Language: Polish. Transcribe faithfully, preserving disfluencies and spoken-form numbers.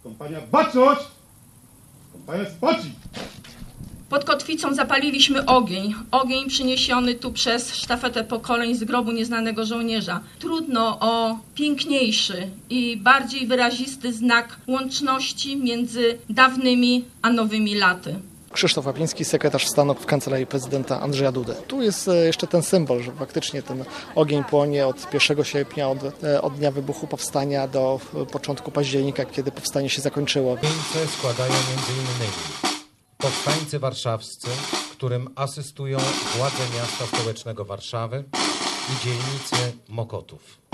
Kompania Baczność! Kompania Spoci! Pod kotwicą zapaliliśmy ogień. Ogień przyniesiony tu przez sztafetę pokoleń z grobu nieznanego żołnierza. Trudno o piękniejszy i bardziej wyrazisty znak łączności między dawnymi a nowymi laty. Krzysztof Łapiński, sekretarz stanu w Kancelarii Prezydenta Andrzeja Dudy. Tu jest jeszcze ten symbol, że faktycznie ten ogień płonie od pierwszego sierpnia, od, od dnia wybuchu powstania do początku października, kiedy powstanie się zakończyło. Wieńce składają między innymi powstańcy warszawscy, którym asystują władze miasta stołecznego Warszawy i dzielnicy Mokotów.